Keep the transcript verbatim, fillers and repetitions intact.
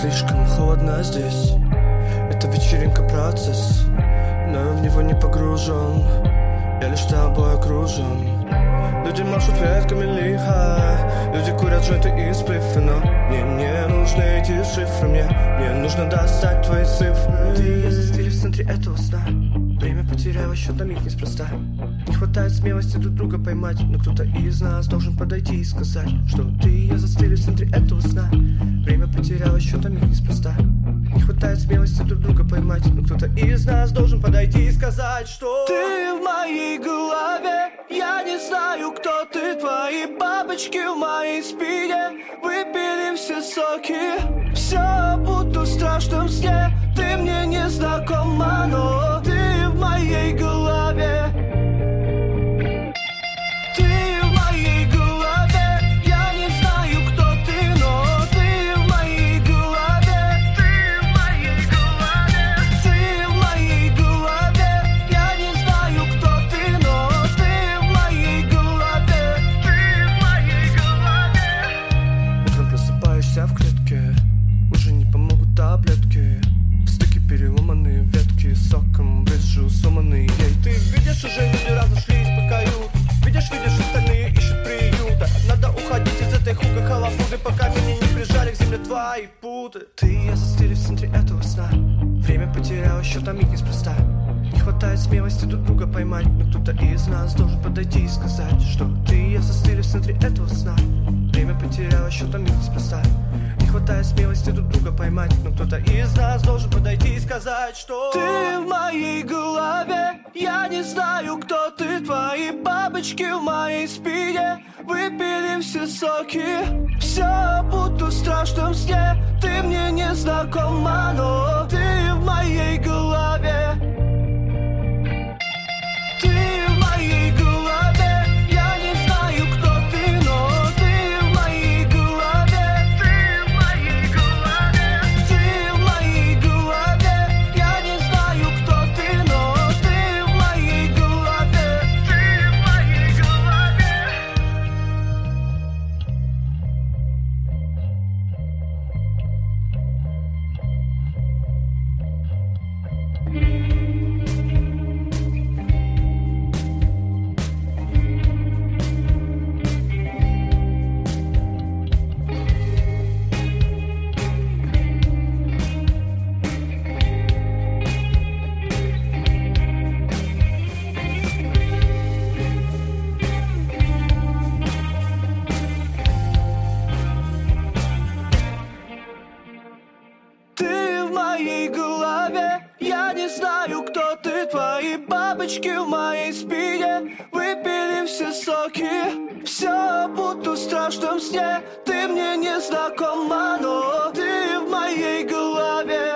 Слишком холодно здесь. Это вечеринка процесс, но я в него не погружен. Я лишь тобой окружен. Люди машут ветками лихо, люди курят джойнты и сплифы, но мне не нужны эти шифры, мне, мне нужно достать твои цифры. Ты, я застелюсь в центре этого сна. Время потеряла счет на миг неспроста. Не хватает смелости друг друга поймать, но кто-то из нас должен подойти и сказать, что ты, я застелюсь в центре этого сна. Время потеряла счет на миг неспроста. Не хватает смелости друг друга поймать, но кто-то из нас должен подойти и сказать, что ты в моей голове. Я не знаю, кто ты, твои бабочки в моей спине выпили все соки. Все будто в страшном сне. Ты мне не знакома, но ты в моей голове. Ты в моей голове. Я не знаю, кто ты, но ты в моей голове. Ты в моей голове. Ты в моей голове. Я не знаю, кто ты, но ты в моей голове. Ты в моей голове. Утром просыпаешься в клетке, уже не помогут таблетки. Стыки, переломанные ветки, соком брызжу сломанный ей. Ты видишь, уже люди разошлись по каютам. Видишь, видишь, остальные ищут приюта. Надо уходить из этой хука халафуды, пока меня не прижали к земле твои путы. Ты, я застыли в центре этого сна. Время потеряла счет на миг неспроста. Не хватает смелости друг друга поймать, но кто-то из нас должен подойти и сказать, что ты, я застыли в центре этого сна. Время потеряла счет на миг неспроста. Не хватает смелости друг друга поймать, но кто-то из нас должен подойти и сказать, что ты в моей голове. Я не знаю, кто ты, твои бабочки в моей спине выпили все соки. Все будто в страшном сне. Ты мне не знакома, но ты в моей голове. Ты в моей голове. Я не знаю, кто ты, но ты в моей голове. Ты в моей голове. Ты в моей голове. Я не знаю, кто ты, но ты в моей голове. Ты в моей голове. Ты в моей голове. Я не знаю, кто ты, твои бабочки в моей спине выпили все соки. Все будто в страшном сне. Ты мне не знакома, но ты в моей голове.